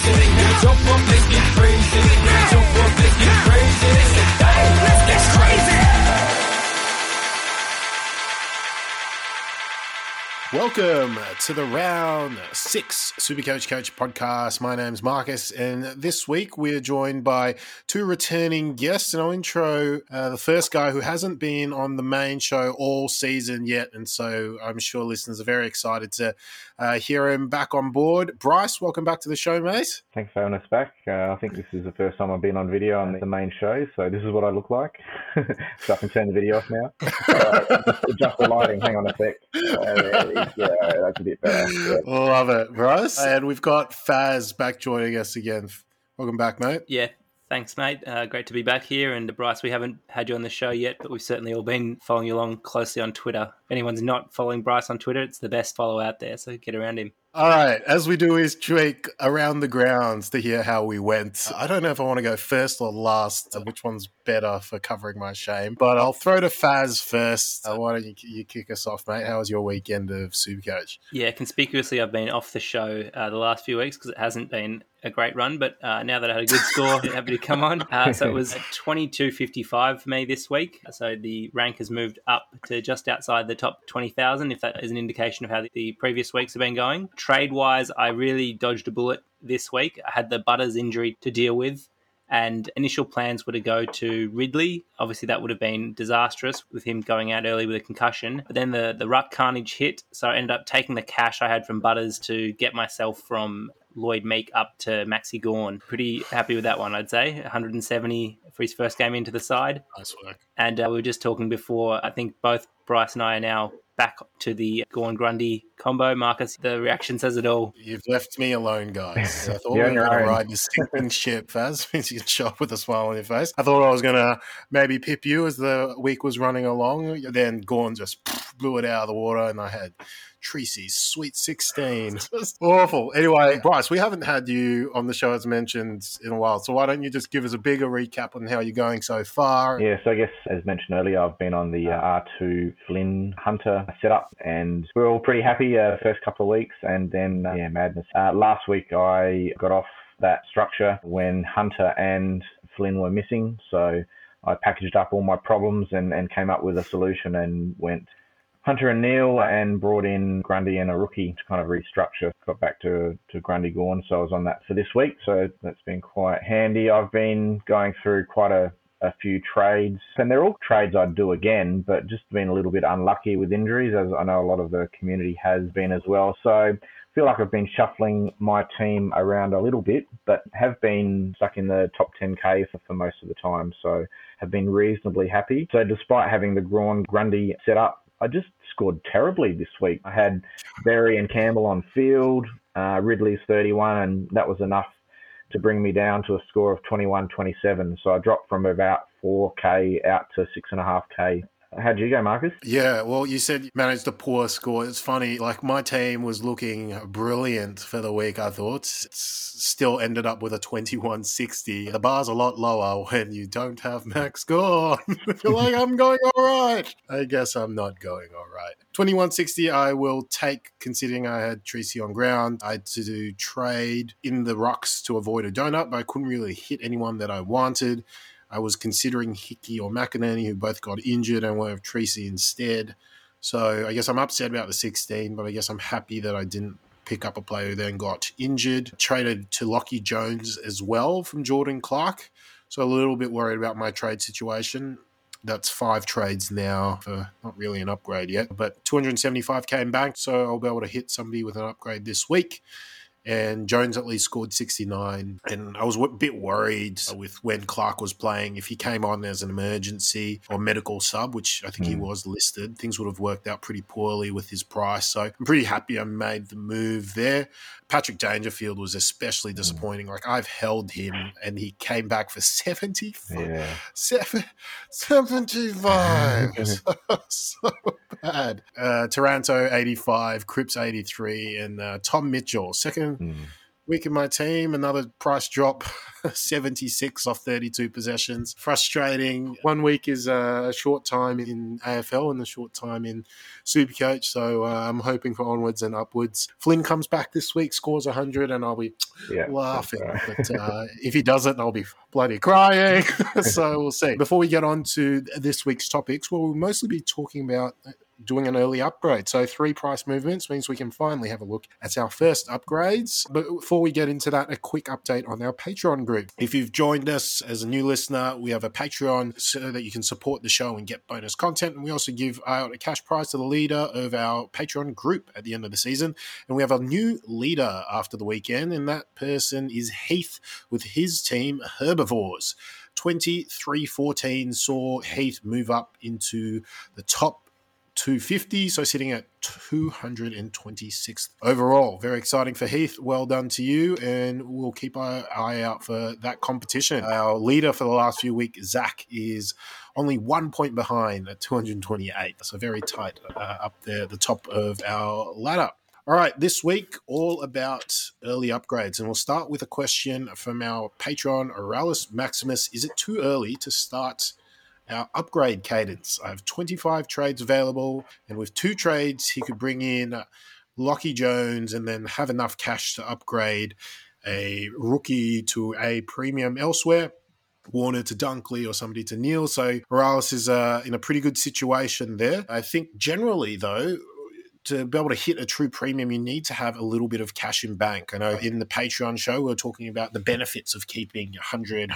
Jump up, let's get crazy. Jump up, let's get crazy. Let's get crazy. Welcome to the Round 6 Supercoach Coach podcast. My name's Marcus, and this week we're joined by two returning guests. And I'll intro the first guy who hasn't been on the main show all season yet, and so I'm sure listeners are very excited to hear him back on board. Bryce, welcome back to the show, mate. Thanks for having us back. I think this is the first time I've been on video on the main show, so this is what I look like. So I can turn the video off now. Adjust the lighting. Hang on a sec. Yeah, that's a bit better. Yeah. Love it, Bryce. And we've got Faz back joining us again. Welcome back, mate. Yeah, thanks, mate. Great to be back here. And Bryce, we haven't had you on the show yet, but we've certainly all been following you along closely on Twitter. If anyone's not following Bryce on Twitter, it's the best follow out there, so get around him. All right, as we do is tweak around the grounds to hear how we went. I don't know if I want to go first or last, which one's better for covering my shame, but I'll throw to Faz first. Why don't you kick us off, mate? How was your weekend of Supercoach? Yeah, conspicuously I've been off the show the last few weeks because it hasn't been a great run, but now that I had a good score, happy to come on. So it was 22.55 for me this week. So the rank has moved up to just outside the top 20,000, if that is an indication of how the previous weeks have been going. Trade-wise, I really dodged a bullet this week. I had the Butters injury to deal with, and initial plans were to go to Ridley. Obviously, that would have been disastrous with him going out early with a concussion. But then the ruck carnage hit, so I ended up taking the cash I had from Butters to get myself from Lloyd Meek up to Maxi Gawn. Pretty happy with that one, I'd say. 170 for his first game into the side. Nice work. And we were just talking before, I think both Bryce and I are now back to the Gawn-Grundy combo. Marcus, the reaction says it all. You've left me alone, guys. I thought we were going to ride this sinking ship, Faz. You can show up with a smile on your face. I thought I was going to maybe pip you as the week was running along. Then Gawn just blew it out of the water, and I had Tracy's Sweet 16. Just awful. Anyway, Bryce, we haven't had you on the show, as mentioned, in a while. So why don't you just give us a bigger recap on how you're going so far? Yeah, so I guess, as mentioned earlier, I've been on the R2 Flynn Hunter setup, and we're all pretty happy first couple of weeks, and then, madness. Last week, I got off that structure when Hunter and Flynn were missing, so I packaged up all my problems and came up with a solution and went Hunter and Neil and brought in Grundy and a rookie to kind of restructure. Got back to Grundy Gawn, so I was on that for this week. So that's been quite handy. I've been going through quite a few trades, and they're all trades I'd do again, but just been a little bit unlucky with injuries, as I know a lot of the community has been as well. So I feel like I've been shuffling my team around a little bit, but have been stuck in the top 10K for most of the time. So have been reasonably happy. So despite having the Grundy set up, I just scored terribly this week. I had Berry and Campbell on field, Ridley's 31, and that was enough to bring me down to a score of 21-27. So I dropped from about 4K out to 6.5K. How'd you go, Marcus? Yeah, well, you said you managed a poor score. It's funny, like my team was looking brilliant for the week, I thought. It still ended up with a 21-60. The bar's a lot lower when you don't have Max Gawn. I feel like I'm going all right. I guess I'm not going all right. 21-60 I will take, considering I had Tracy on ground. I had to do trade in the rucks to avoid a donut, but I couldn't really hit anyone that I wanted. I was considering Hickey or McInerney, who both got injured, and went with Tracy instead. So I guess I'm upset about the 16, but I guess I'm happy that I didn't pick up a player who then got injured. Traded to Lockie Jones as well from Jordan Clark. So a little bit worried about my trade situation. That's 5 trades now for not really an upgrade yet, but 275k in bank, so I'll be able to hit somebody with an upgrade this week. And Jones at least scored 69. And I was a bit worried with when Clark was playing. If he came on as an emergency or medical sub, which I think he was listed, things would have worked out pretty poorly with his price. So I'm pretty happy I made the move there. Patrick Dangerfield was especially disappointing. Like, I've held him and he came back for 75. Yeah. 75. So bad. Taranto, 85. Cripps, 83. And Tom Mitchell, second Week in my team, another price drop, 76 off 32 possessions. Frustrating. 1 week is a short time in AFL and a short time in Supercoach, so I'm hoping for onwards and upwards. Flynn comes back this week, scores 100, and I'll be laughing. But if he doesn't, I'll be bloody crying. So we'll see. Before we get on to this week's topics, we'll mostly be talking about doing an early upgrade. So 3 price movements means we can finally have a look at our first upgrades. But before we get into that, a quick update on our Patreon group. If you've joined us as a new listener, we have a Patreon so that you can support the show and get bonus content. And we also give out a cash prize to the leader of our Patreon group at the end of the season. And we have a new leader after the weekend, and that person is Heath with his team Herbivores. 23-14 saw Heath move up into the top 250, so sitting at 226th overall. Very exciting for Heath. Well done to you, and we'll keep our eye out for that competition. Our leader for the last few weeks, Zach, is only 1 point behind at 228, so very tight up there, the top of our ladder. All right, this week, all about early upgrades. And we'll start with a question from our patron, Oralis Maximus. Is it too early to start our upgrade cadence? I have 25 trades available, and with 2 trades, he could bring in Lockie Jones and then have enough cash to upgrade a rookie to a premium elsewhere, Warner to Dunkley or somebody to Neil. So Morales is in a pretty good situation there. I think generally, though, to be able to hit a true premium, you need to have a little bit of cash in bank. I know in the Patreon show, we were talking about the benefits of keeping 100,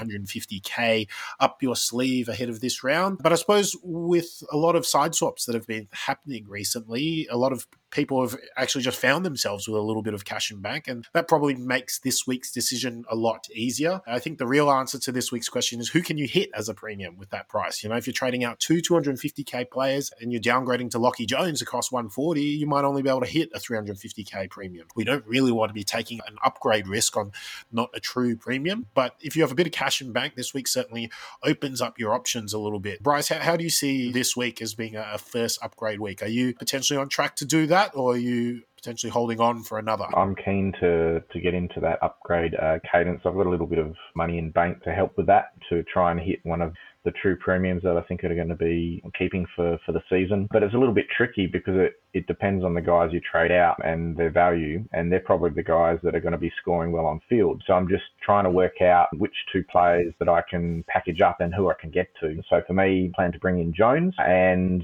150K up your sleeve ahead of this round. But I suppose with a lot of side swaps that have been happening recently, a lot of people have actually just found themselves with a little bit of cash in bank, and that probably makes this week's decision a lot easier. I think the real answer to this week's question is, who can you hit as a premium with that price? You know, if you're trading out 250K players and you're downgrading to Lockie Jones across 140, you might only be able to hit a 350K premium. We don't really want to be taking an upgrade risk on not a true premium, but if you have a bit of cash in bank, this week certainly opens up your options a little bit. Bryce, how do you see this week as being a first upgrade week? Are you potentially on track to do that, or are you potentially holding on for another? I'm keen to get into that upgrade cadence. I've got a little bit of money in bank to help with that, to try and hit one of the true premiums that I think are going to be keeping for the season. But it's a little bit tricky because it depends on the guys you trade out and their value, and they're probably the guys that are going to be scoring well on field. So I'm just trying to work out which 2 players that I can package up and who I can get to. So for me, I plan to bring in Jones, and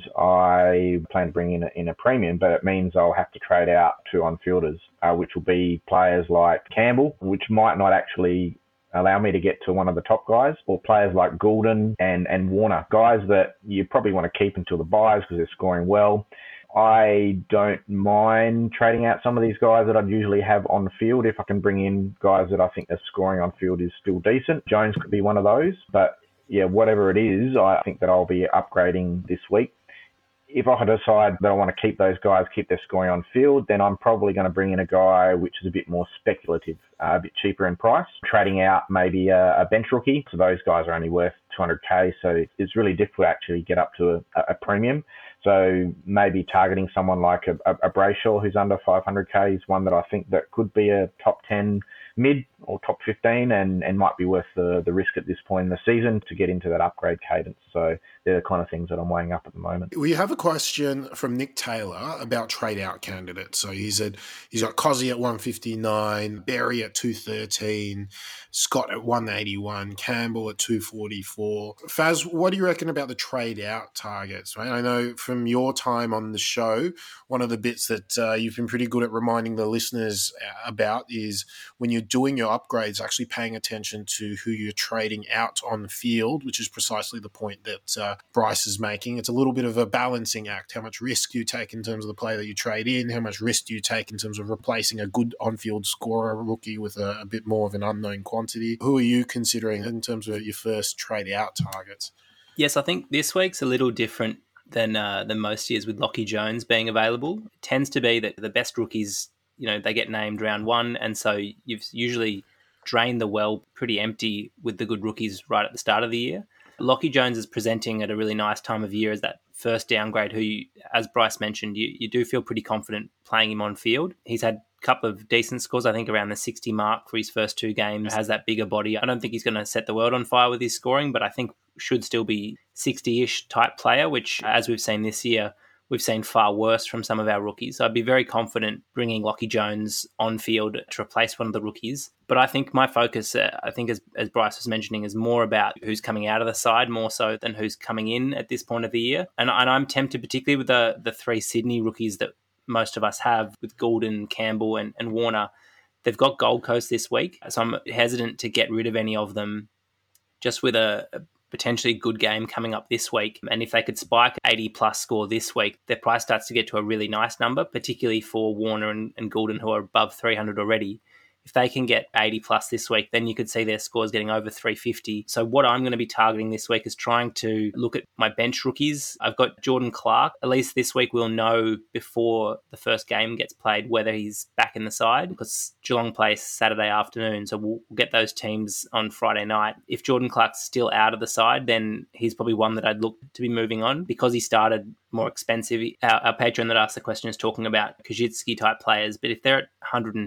I plan to bring in a premium, but it means I'll have to trade out 2 on-fielders, which will be players like Campbell, which might not actually allow me to get to one of the top guys, or players like Goulden and Warner, guys that you probably want to keep until the buys because they're scoring well. I don't mind trading out some of these guys that I'd usually have on the field if I can bring in guys that I think their scoring on field is still decent. Jones could be one of those, but yeah, whatever it is, I think that I'll be upgrading this week. If I decide that I want to keep those guys, keep their scoring on field, then I'm probably going to bring in a guy which is a bit more speculative, a bit cheaper in price, trading out maybe a bench rookie. So those guys are only worth 200K, so it's really difficult to actually get up to a premium. So maybe targeting someone like a Brayshaw who's under 500K is one that I think that could be a top 10 mid or top 15 and might be worth the risk at this point in the season to get into that upgrade cadence. So they're the kind of things that I'm weighing up at the moment. We have a question from Nick Taylor about trade out candidates. So he said he's got Cozzy at 159, Berry at 213, Scott at 181, Campbell at 244. Faz, what do you reckon about the trade out targets? Right? I know from your time on the show, one of the bits that you've been pretty good at reminding the listeners about is when you're doing your upgrades, actually paying attention to who you're trading out on the field, which is precisely the point that Bryce is making. It's a little bit of a balancing act. How much risk do you take in terms of the player that you trade in? How much risk do you take in terms of replacing a good on-field scorer rookie with a bit more of an unknown quantity? Who are you considering in terms of your first trade out targets? Yes, I think this week's a little different than most years with Lockie Jones being available. It tends to be that the best rookies, you know, they get named round 1, and so you've usually drained the well pretty empty with the good rookies right at the start of the year. Lockie Jones is presenting at a really nice time of year as that first downgrade who, as Bryce mentioned, you do feel pretty confident playing him on field. He's had couple of decent scores, I think around the 60 mark for his first 2 games, has that bigger body. I don't think he's going to set the world on fire with his scoring, but I think should still be 60-ish type player, which, as we've seen this year, we've seen far worse from some of our rookies. So I'd be very confident bringing Lachie Jones on field to replace one of the rookies. But I think my focus, I think as Bryce was mentioning, is more about who's coming out of the side more so than who's coming in at this point of the year. And I'm tempted, particularly with the 3 Sydney rookies that most of us have, with Goulden, Campbell and Warner. They've got Gold Coast this week, so I'm hesitant to get rid of any of them just with a potentially good game coming up this week. And if they could spike 80 plus score this week, their price starts to get to a really nice number, particularly for Warner and Goulden, who are above 300 already. If they can get 80 plus this week, then you could see their scores getting over 350. So what I'm going to be targeting this week is trying to look at my bench rookies. I've got Jordan Clark. At least this week we'll know before the first game gets played whether he's back in the side, because Geelong plays Saturday afternoon. So we'll get those teams on Friday night. If Jordan Clark's still out of the side, then he's probably one that I'd look to be moving on, because he started more expensive. Our patron that asked the question is talking about Kajitsky type players, but if they're at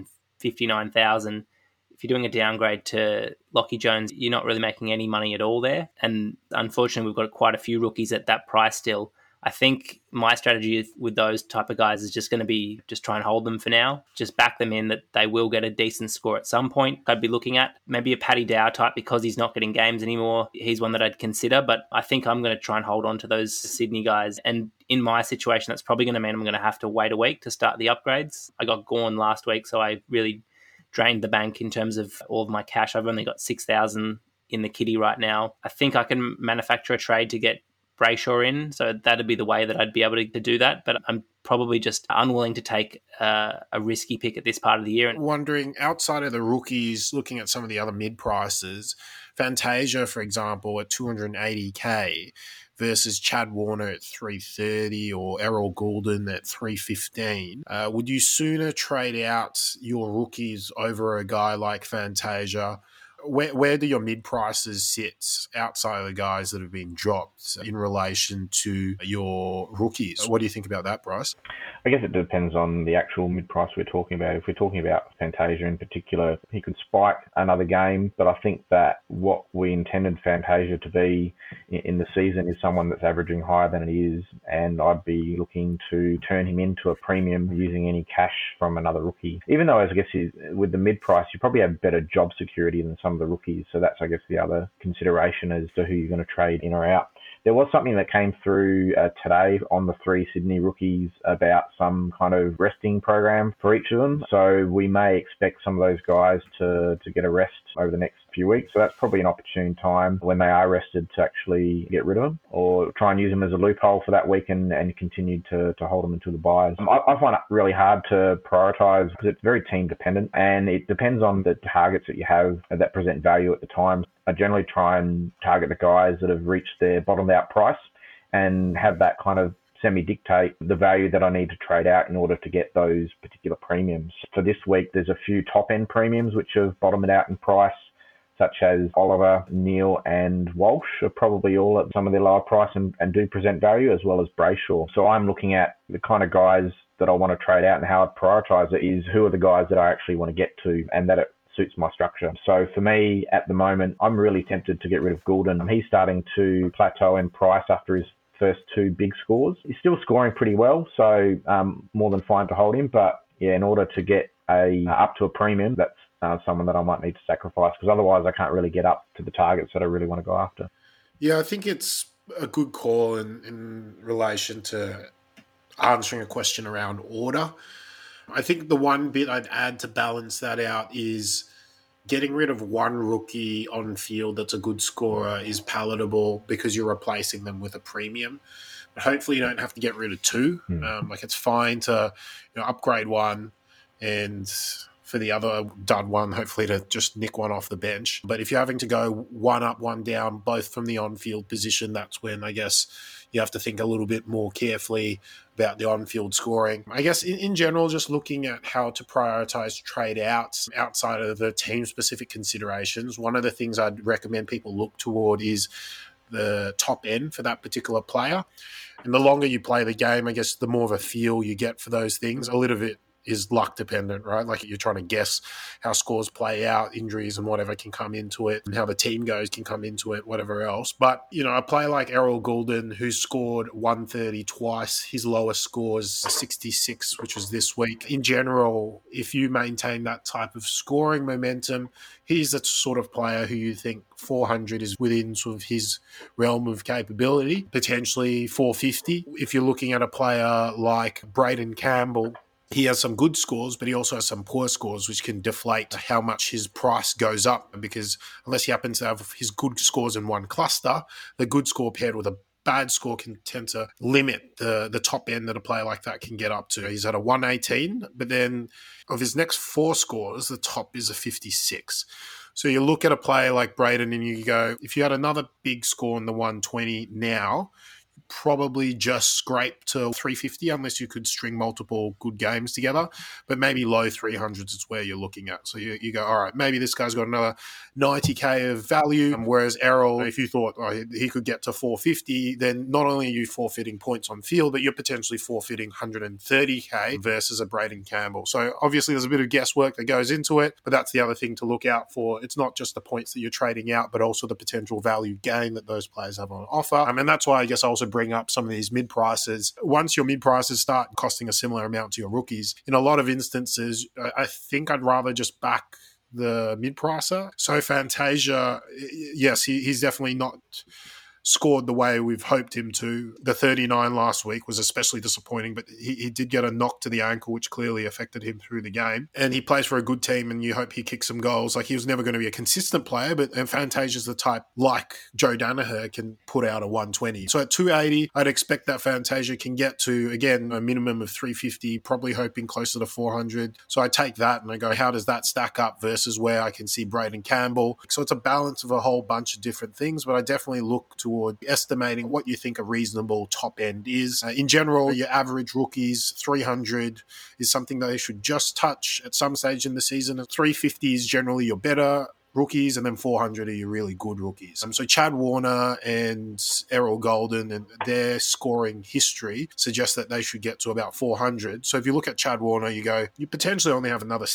159,000, if you're doing a downgrade to Lachie Jones, you're not really making any money at all there. And unfortunately, we've got quite a few rookies at that price still. I think my strategy with those type of guys is just going to be just try and hold them for now. Just back them in that they will get a decent score at some point. I'd be looking at maybe a Paddy Dow type, because he's not getting games anymore. He's one that I'd consider, but I think I'm going to try and hold on to those Sydney guys. And in my situation, that's probably going to mean I'm going to have to wait a week to start the upgrades. I got Gawn last week, so I really drained the bank in terms of all of my cash. I've only got 6,000 in the kitty right now. I think I can manufacture a trade to get Brayshaw in, so that'd be the way that I'd be able to do that, but I'm probably just unwilling to take a risky pick at this part of the year. Wondering, outside of the rookies, looking at some of the other mid prices, Fantasia, for example, at 280k versus Chad Warner at 330 or Errol Goulden at 315. Would you sooner trade out your rookies over a guy like Fantasia? Where do your mid prices sit outside of the guys that have been dropped in relation to your rookies? What do you think about that, Bryce? I guess it depends on the actual mid price we're talking about. If we're talking about Fantasia in particular, he could spike another game, but I think that what we intended Fantasia to be in the season is someone that's averaging higher than it is, and I'd be looking to turn him into a premium using any cash from another rookie. Even though, I guess, with the mid price, you probably have better job security than some of the rookies, so that's, I guess, the other consideration as to who you're going to trade in or out. There was something that came through today on the 3 Sydney rookies about some kind of resting program for each of them. So we may expect some of those guys to get a rest over the next few weeks. So that's probably an opportune time when they are rested to actually get rid of them, or try and use them as a loophole for that week and continue to hold them until the buys. I find it really hard to prioritise because it's very team dependent, and it depends on the targets that you have that present value at the time. I generally try and target the guys that have reached their bottomed out price and have that kind of semi-dictate the value that I need to trade out in order to get those particular premiums. For this week, there's a few top-end premiums which have bottomed out in price, such as Oliver, Neil and Walsh are probably all at some of their lower price and do present value, as well as Brayshaw. So I'm looking at the kind of guys that I want to trade out, and how I'd prioritise it is who are the guys that I actually want to get to and that it suits my structure. So for me, at the moment, I'm really tempted to get rid of Goulden. He's starting to plateau in price after his first 2 big scores. He's still scoring pretty well, so more than fine to hold him. But yeah, in order to get up to a premium, that's someone that I might need to sacrifice, because otherwise I can't really get up to the targets that I really want to go after. Yeah, I think it's a good call in relation to answering a question around order. I think the one bit I'd add to balance that out is getting rid of one rookie on field that's a good scorer is palatable because you're replacing them with a premium. But hopefully you don't have to get rid of 2. Like, it's fine to upgrade one and for the other dud one, hopefully to just nick one off the bench. But if you're having to go one up, one down, both from the on-field position, that's when I guess you have to think a little bit more carefully about the on-field scoring. I guess in general, just looking at how to prioritize trade outs outside of the team-specific considerations, one of the things I'd recommend people look toward is the top end for that particular player. And the longer you play the game, I guess the more of a feel you get for those things. A little bit is luck dependent, right? Like you're trying to guess how scores play out, injuries and whatever can come into it, and how the team goes can come into it, whatever else. But, a player like Errol Goulden, who scored 130 twice, his lowest score is 66, which was this week. In general, if you maintain that type of scoring momentum, he's the sort of player who you think 400 is within sort of his realm of capability, potentially 450. If you're looking at a player like Braden Campbell, he has some good scores, but he also has some poor scores, which can deflate how much his price goes up, because unless he happens to have his good scores in one cluster, the good score paired with a bad score can tend to limit the top end that a player like that can get up to. He's at a 118, but then of his next 4 scores, the top is a 56. So you look at a player like Braden and you go, if you had another big score in the 120 now, probably just scrape to 350 unless you could string multiple good games together, but maybe low 300s is where you're looking at. So you go, all right, maybe this guy's got another 90k of value, whereas Errol, if you thought he could get to 450, then not only are you forfeiting points on field, but you're potentially forfeiting 130k versus a Braden Campbell. So obviously there's a bit of guesswork that goes into it, but that's the other thing to look out for. It's not just the points that you're trading out, but also the potential value gain that those players have on offer. And that's why I guess I also bring up some of these mid prices. Once your mid prices start costing a similar amount to your rookies, in a lot of instances, I think I'd rather just back the mid pricer. So Fantasia, yes, he's definitely not scored the way we've hoped him to. The 39 last week was especially disappointing, but he did get a knock to the ankle, which clearly affected him through the game. And he plays for a good team, and you hope he kicks some goals. Like, he was never going to be a consistent player, but Fantasia's the type, like Joe Danaher, can put out a 120. So at 280, I'd expect that Fantasia can get to, again, a minimum of 350, probably hoping closer to 400. So I take that and I go, how does that stack up versus where I can see Braden Campbell? So it's a balance of a whole bunch of different things, but I definitely look toward estimating what you think a reasonable top end is. In general, your average rookies, 300 is something that they should just touch at some stage in the season. 350 is generally your better rookies, and then 400 are your really good rookies. So Chad Warner and Errol Goulden and their scoring history suggests that they should get to about 400. So if you look at Chad Warner, you go, you potentially only have another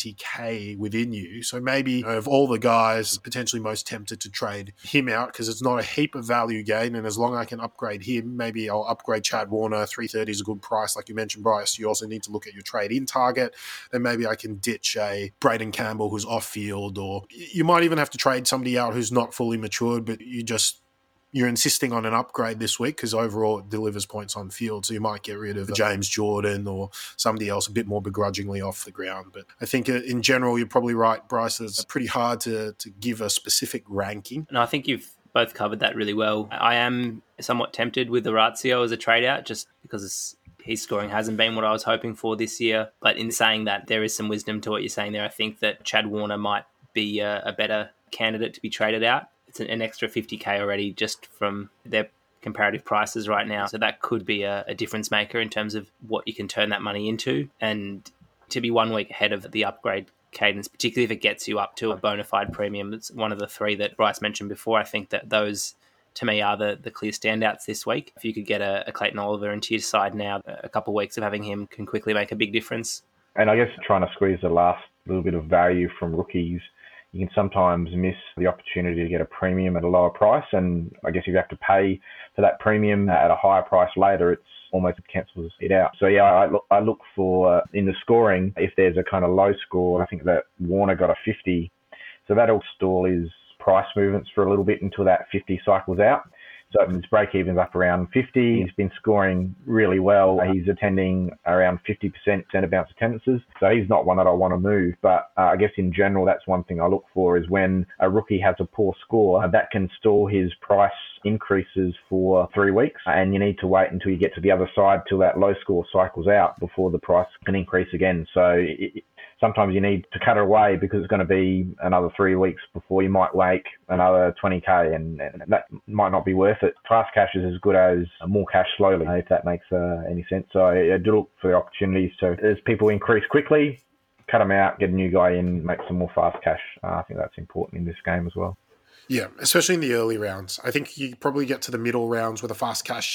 70k within you. So maybe of all the guys, potentially most tempted to trade him out because it's not a heap of value gain. And as long as I can upgrade him, maybe I'll upgrade Chad Warner. 330 is a good price. Like you mentioned, Bryce, you also need to look at your trade-in target. Then maybe I can ditch a Braden Campbell who's off-field, or you might even have to trade somebody out who's not fully matured, but you're insisting on an upgrade this week because overall it delivers points on field. So you might get rid of James Jordan or somebody else a bit more begrudgingly off the ground. But I think in general, you're probably right, Bryce. It's pretty hard to give a specific ranking. And I think you've both covered that really well. I am somewhat tempted with Orazio as a trade out just because his scoring hasn't been what I was hoping for this year. But in saying that, there is some wisdom to what you're saying there. I think that Chad Warner might be a better candidate to be traded out. It's an extra 50k already just from their comparative prices right now. So that could be a difference maker in terms of what you can turn that money into. And to be 1 week ahead of the upgrade cadence, particularly if it gets you up to a bona fide premium, it's one of the 3 that Bryce mentioned before. I think that those, to me, are the clear standouts this week. If you could get a Clayton Oliver into your side now, a couple of weeks of having him can quickly make a big difference. And I guess trying to squeeze the last little bit of value from rookies, you can sometimes miss the opportunity to get a premium at a lower price. And I guess if you have to pay for that premium at a higher price later, it's almost cancels it out. So yeah, I look for, in the scoring, if there's a kind of low score, I think that Warner got a 50. So that'll stall his price movements for a little bit until that 50 cycles out. So his break-even's up around 50. He's been scoring really well. He's attending around 50% centre bounce attendances. So he's not one that I want to move. But I guess in general, that's one thing I look for is when a rookie has a poor score, that can stall his price increases for 3 weeks. And you need to wait until you get to the other side till that low score cycles out before the price can increase again. So sometimes you need to cut it away because it's going to be another 3 weeks before you might make another 20k, and that might not be worth it. Fast cash is as good as more cash slowly, if that makes any sense. So I do look for the opportunities to, as people increase quickly, cut them out, get a new guy in, make some more fast cash. I think that's important in this game as well. Yeah, especially in the early rounds. I think you probably get to the middle rounds where the fast cash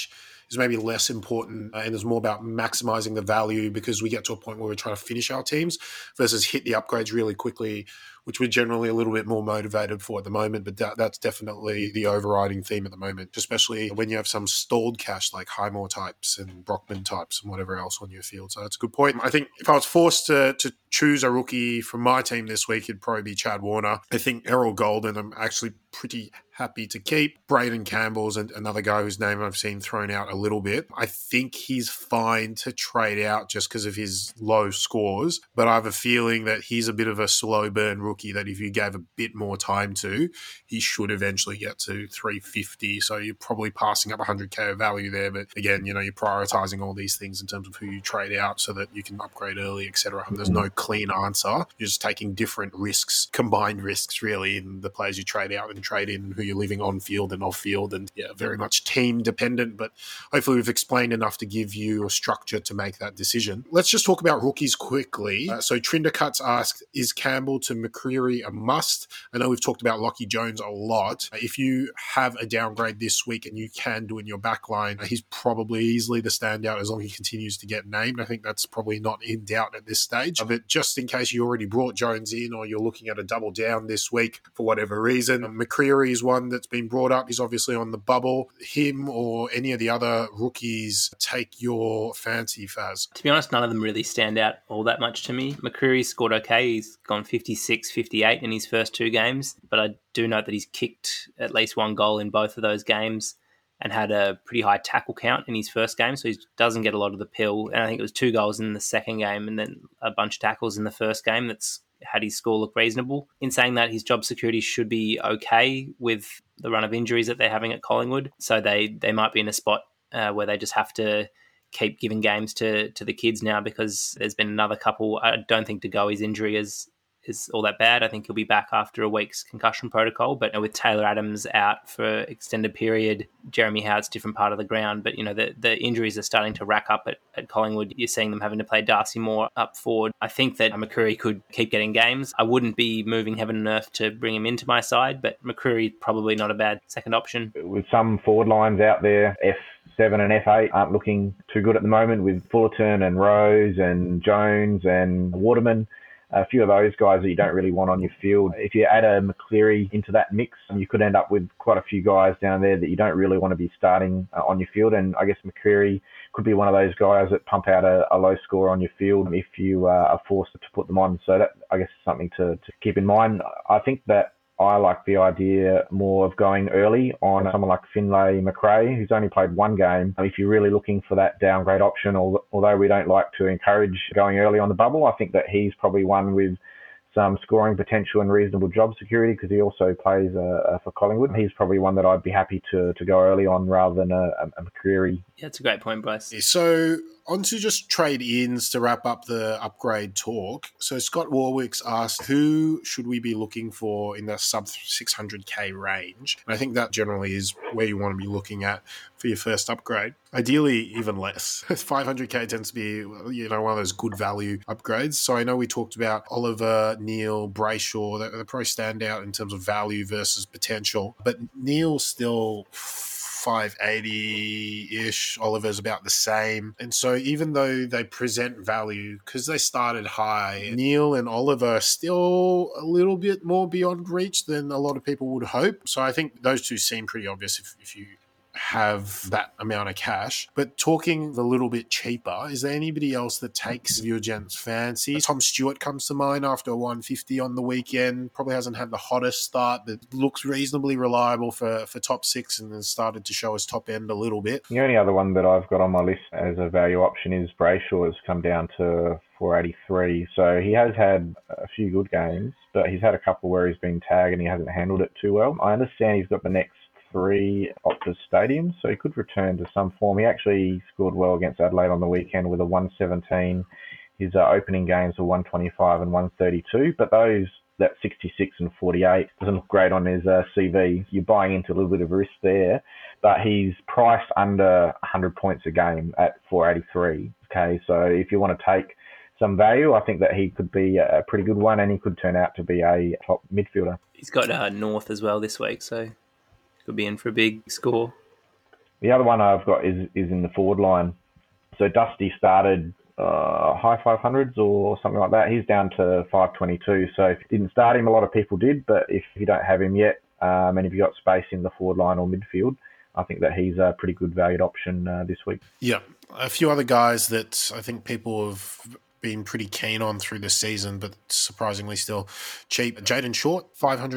is maybe less important and is more about maximizing the value, because we get to a point where we're trying to finish our teams versus hit the upgrades really quickly, which we're generally a little bit more motivated for at the moment. But that's definitely the overriding theme at the moment, especially when you have some stalled cash like Highmore types and Brockman types and whatever else on your field. So that's a good point. I think if I was forced to choose a rookie from my team this week, it'd probably be Chad Warner. I think Errol Golden, I'm actually pretty happy to keep. Braden Campbell's another guy whose name I've seen thrown out a little bit. I think he's fine to trade out just because of his low scores, but I have a feeling that he's a bit of a slow burn rookie that if you gave a bit more time to, he should eventually get to 350. So you're probably passing up 100k of value there. But again, you're prioritizing all these things in terms of who you trade out so that you can upgrade early, etc. There's no clean answer. You're just taking different risks, combined risks really, in the players you trade out and trade in, who you're living on field and off field, and very much team dependent. But hopefully we've explained enough to give you a structure to make that decision. Let's just talk about rookies quickly. So Trinder Cuts asked, is Campbell to McCreary a must? I know we've talked about Lockie Jones a lot. If you have a downgrade this week and you can do in your back line, he's probably easily the standout as long as he continues to get named. I think that's probably not in doubt at this stage. But just in case you already brought Jones in or you're looking at a double down this week for whatever reason, McCreary is one that's been brought up. He's obviously on the bubble. Him or any of the other rookies take your fancy, Faz? To be honest, none of them really stand out all that much to me. McCreary scored okay. He's gone 56, 58 in his first two games, but I do note that he's kicked at least one goal in both of those games and had a pretty high tackle count in his first game, so he doesn't get a lot of the pill. And I think it was 2 goals in the second game and then a bunch of tackles in the first game that's had his score look reasonable. In saying that, his job security should be okay with the run of injuries that they're having at Collingwood, so they might be in a spot where they just have to keep giving games to the kids now, because there's been another couple. I don't think Degoe's injury is all that bad. I think he'll be back after a week's concussion protocol, but with Taylor Adams out for extended period, Jeremy Howard's different part of the ground, but the injuries are starting to rack up at Collingwood. You're seeing them having to play Darcy Moore up forward. I think that McCreary could keep getting games. I wouldn't be moving heaven and earth to bring him into my side, but McCreary probably not a bad second option. With some forward lines out there, F7 and F8 aren't looking too good at the moment, with Fullerton and Rose and Jones and Waterman. A few of those guys that you don't really want on your field. If you add a McCleary into that mix, you could end up with quite a few guys down there that you don't really want to be starting on your field. And I guess McCreary could be one of those guys that pump out a low score on your field if you are forced to put them on. So that, I guess, is something to keep in mind. I think that I like the idea more of going early on someone like Finlay Macrae, who's only played one game. If you're really looking for that downgrade option, although we don't like to encourage going early on the bubble, I think that he's probably one with some scoring potential and reasonable job security, because he also plays for Collingwood. He's probably one that I'd be happy to go early on rather than a McCreary. Yeah, that's a great point, Bryce. So on to just trade-ins to wrap up the upgrade talk. So Scott Warwick's asked, who should we be looking for in the sub 600k range? And I think that generally is where you want to be looking at for your first upgrade. Ideally, even less. 500k tends to be, one of those good value upgrades. So I know we talked about Oliver, Neil, Brayshaw. They probably stand out in terms of value versus potential. But Neil's still 580-ish. Oliver's about the same. And so even though they present value, because they started high, Neil and Oliver are still a little bit more beyond reach than a lot of people would hope. So I think those two seem pretty obvious if you have that amount of cash. But talking a little bit cheaper, is there anybody else that takes your gents' fancy? Tom Stewart comes to mind after a 150 on the weekend. Probably hasn't had the hottest start, but looks reasonably reliable for top six and has started to show his top end a little bit. The only other one that I've got on my list as a value option is Brayshaw. Has come down to 483. So he has had a few good games, but he's had a couple where he's been tagged and he hasn't handled it too well. I understand he's got the next 3 Optus Stadium, so he could return to some form. He actually scored well against Adelaide on the weekend with a 117. His opening games were 125 and 132, but that 66 and 48 doesn't look great on his CV. You're buying into a little bit of risk there, but he's priced under 100 points a game at 483. Okay, so if you want to take some value, I think that he could be a pretty good one, and he could turn out to be a top midfielder. He's got North as well this week, so could be in for a big score. The other one I've got is in the forward line. So Dusty started high 500s or something like that. He's down to 522, so didn't start him. A lot of people did, but if you don't have him yet, and if you've got space in the forward line or midfield, I think that he's a pretty good valued option this week. Yeah, a few other guys that I think people have been pretty keen on through the season, but surprisingly still cheap. Jaden Short,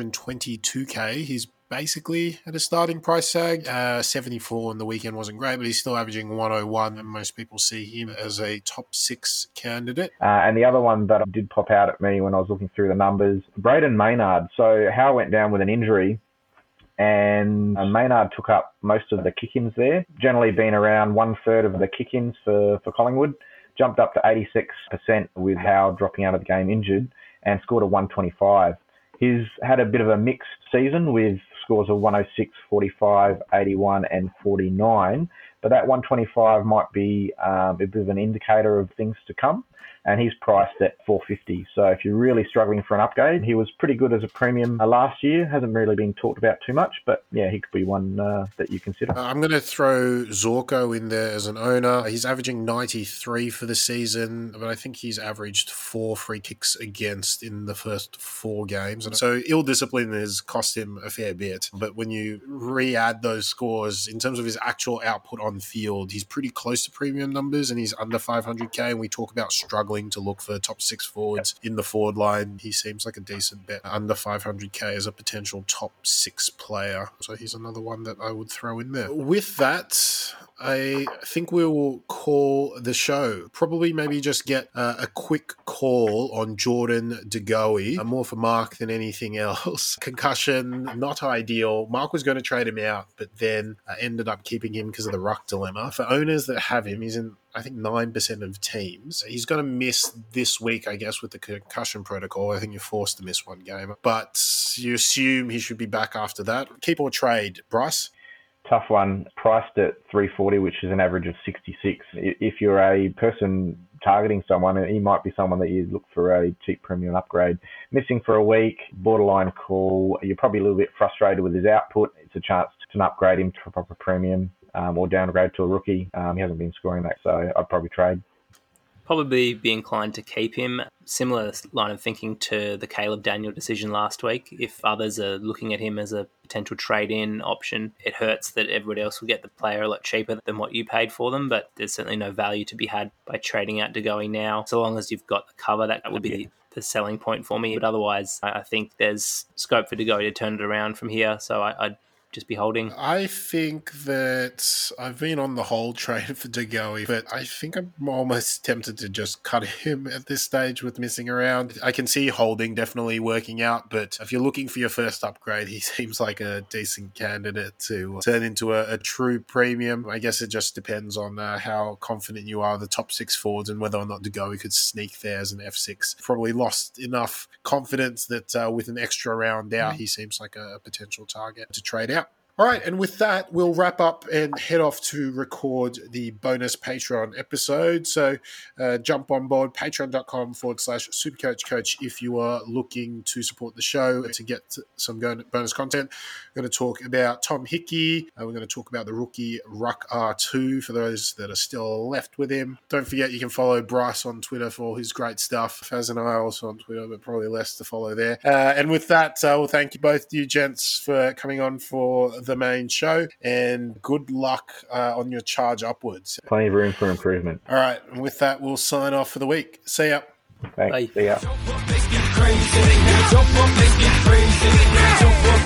522k. He's basically at a starting price tag. 74 on the weekend wasn't great, but he's still averaging 101, and most people see him as a top 6 candidate. And the other one that did pop out at me when I was looking through the numbers, Braden Maynard. So Howe went down with an injury, and Maynard took up most of the kick-ins there, generally been around 1/3 of the kick-ins for Collingwood, jumped up to 86% with Howe dropping out of the game injured, and scored a 125. He's had a bit of a mixed season with scores of 106, 45, 81 and 49, but that 125 might be a bit of an indicator of things to come, and he's priced at 450. So if you're really struggling for an upgrade, he was pretty good as a premium last year. Hasn't really been talked about too much, but yeah, he could be one that you consider. I'm going to throw Zorko in there as an owner. He's averaging 93 for the season, but I think he's averaged 4 free kicks against in the first 4 games. And so ill discipline has cost him a fair bit. But when you re-add those scores, in terms of his actual output on field, he's pretty close to premium numbers, and he's under 500k. And we talk about struggling to look for top 6 forwards in the forward line. He seems like a decent bet under 500k as a potential top 6 player. So he's another one that I would throw in there. With that, I think we will call the show. Probably maybe just get a quick call on Jordan De Goey. More for Mark than anything else. Concussion, not ideal. Mark was going to trade him out, but then ended up keeping him because of the ruck dilemma. For owners that have him, he's in, I think, 9% of teams. He's going to miss this week, I guess, with the concussion protocol. I think you're forced to miss one game. But you assume he should be back after that. Keep or trade, Bryce? Tough one, priced at 340, which is an average of 66. If you're a person targeting someone, he might be someone that you look for a cheap premium upgrade. Missing for a week, borderline call. You're probably a little bit frustrated with his output. It's a chance to upgrade him to a proper premium or downgrade to a rookie. He hasn't been scoring that, so I'd probably trade. Probably be inclined to keep him. Similar line of thinking to the Caleb Daniel decision last week. If others are looking at him as a potential trade-in option, it hurts that everybody else will get the player a lot cheaper than what you paid for them, but there's certainly no value to be had by trading out De Goey now. So long as you've got the cover, that would be the selling point for me. But otherwise, I think there's scope for De Goey to turn it around from here, so I'd just be holding. I think that I've been on the whole trade for De Goey, but I think I'm almost tempted to just cut him at this stage with missing around. I can see holding definitely working out, but if you're looking for your first upgrade, he seems like a decent candidate to turn into a true premium. I guess it just depends on how confident you are in the top 6 forwards and whether or not De Goey could sneak there as an F6. Probably lost enough confidence that with an extra round out, he seems like a potential target to trade out. All right, and with that, we'll wrap up and head off to record the bonus Patreon episode. So jump on board, patreon.com/supercoachcoach if you are looking to support the show to get some bonus content. We're going to talk about Tom Hickey. We're going to talk about the rookie Ruck R2 for those that are still left with him. Don't forget you can follow Bryce on Twitter for all his great stuff. Faz and I are also on Twitter, but probably less to follow there. And with that, we'll thank you both, you gents, for coming on for the main show, and good luck on your charge upwards. Plenty of room for improvement. All right, and with that, we'll sign off for the week. See ya. Thanks. Bye. See ya. Jump up, let's get crazy. Jump up, let's get crazy. Jump up,